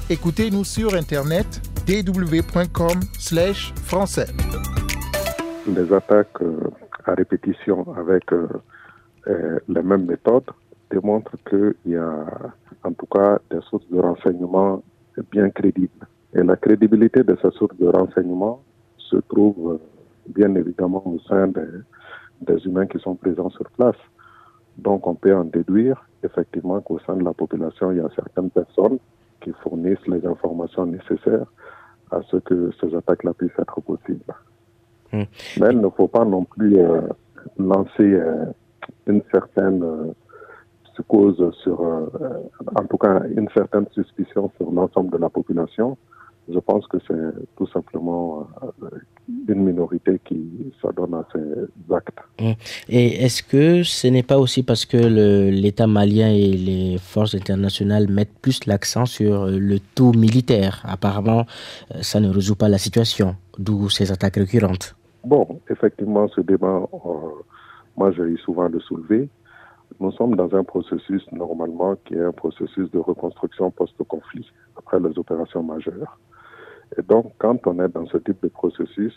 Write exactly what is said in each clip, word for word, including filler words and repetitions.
Écoutez-nous sur Internet d w point com slash français. Des attaques euh, à répétition avec euh, euh, les mêmes méthodes démontrent qu'il y a en tout cas des sources de renseignements bien crédibles. Et la crédibilité de ces sources de renseignements se trouve euh, bien évidemment au sein des, des humains qui sont présents sur place. Donc on peut en déduire effectivement qu'au sein de la population, il y a certaines personnes qui fournissent les informations nécessaires à ce que ces attaques-là puissent être possibles. Mmh. Mais il ne faut pas non plus euh, lancer euh, une certaine euh, suppose sur, euh, en tout cas, une certaine suspicion sur l'ensemble de la population. Je pense que c'est tout simplement euh, une minorité qui s'adonne à ces actes. Et est-ce que ce n'est pas aussi parce que le, l'État malien et les forces internationales mettent plus l'accent sur le tout militaire? Apparemment, ça ne résout pas la situation, d'où ces attaques récurrentes. Bon, effectivement, ce débat, euh, moi j'ai eu souvent le soulever. Nous sommes dans un processus normalement qui est un processus de reconstruction post-conflit, après les opérations majeures. Et donc, quand on est dans ce type de processus,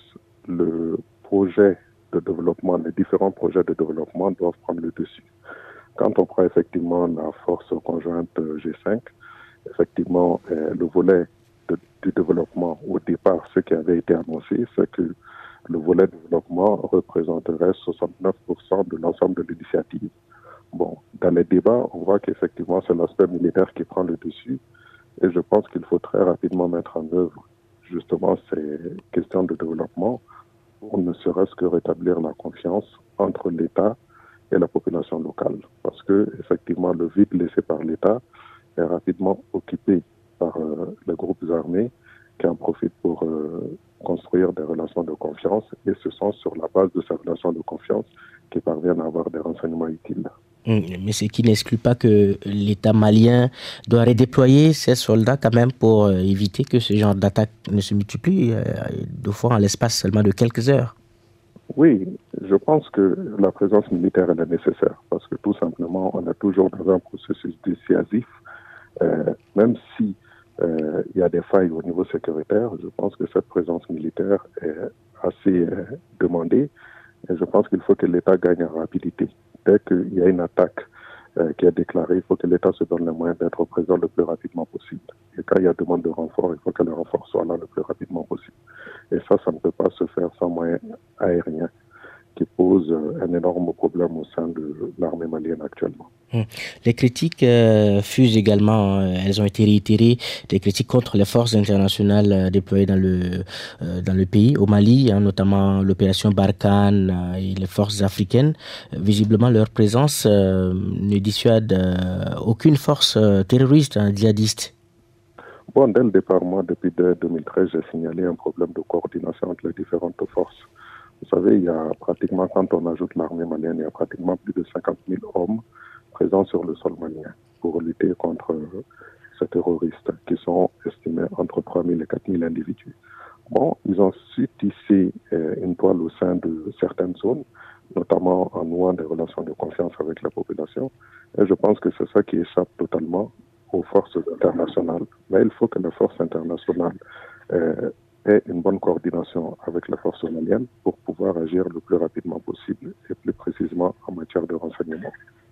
le projet de développement, les différents projets de développement doivent prendre le dessus. Quand on prend effectivement la force conjointe G cinq, effectivement, euh, le volet de, du développement, au départ, ce qui avait été annoncé, c'est que le volet développement représenterait soixante-neuf pour cent de l'ensemble de l'initiative. Bon, dans les débats, on voit qu'effectivement, c'est l'aspect militaire qui prend le dessus. Et je pense qu'il faut très rapidement mettre en œuvre justement ces questions de développement pour ne serait-ce que rétablir la confiance entre l'État et la population locale. Parce que, effectivement, le vide laissé par l'État est rapidement occupé par euh, les groupes armés qui en profitent pour euh, construire des relations de confiance. Et ce sont sur la base de ces relations de confiance qu'ils parviennent à avoir des renseignements utiles. Mais ce qui n'exclut pas que l'État malien doit redéployer ses soldats quand même pour éviter que ce genre d'attaque ne se multiplie deux fois en l'espace seulement de quelques heures. Oui, je pense que la présence militaire elle est nécessaire parce que tout simplement on est toujours dans un processus dissuasif. Euh, même si euh, il y a des failles au niveau sécuritaire, je pense que cette présence militaire est assez euh, demandée et je pense qu'il faut que l'État gagne en rapidité. Dès qu'il y a une attaque euh, qui est déclarée, il faut que l'État se donne les moyens d'être présent le plus rapidement possible. Et quand il y a demande de renfort, il faut que le renfort soit là le plus rapidement possible. Et ça, ça ne peut pas se faire sans moyens aériens qui posent un énorme problème au sein de l'armée malienne actuellement. Les critiques euh, fusent également, euh, elles ont été réitérées, des critiques contre les forces internationales euh, déployées dans le, euh, dans le pays, au Mali, hein, notamment l'opération Barkhane euh, et les forces africaines. Euh, visiblement, leur présence euh, ne dissuade euh, aucune force euh, terroriste, hein, djihadiste. Bon, dès le départ, moi, depuis deux mille treize, j'ai signalé un problème de coordination entre les différentes forces. Vous savez, il y a pratiquement, quand on ajoute l'armée malienne, il y a pratiquement plus de cinquante mille hommes présents sur le sol malien pour lutter contre ces terroristes qui sont estimés entre trois mille et quatre mille individus. Bon, ils ont su tisser euh, une toile au sein de certaines zones, notamment en nouant des relations de confiance avec la population. Et je pense que c'est ça qui échappe totalement aux forces internationales. Mais il faut que les forces internationales euh, aient une bonne coordination avec les forces maliennes pour pouvoir agir le plus rapidement possible et plus précisément en matière de renseignement.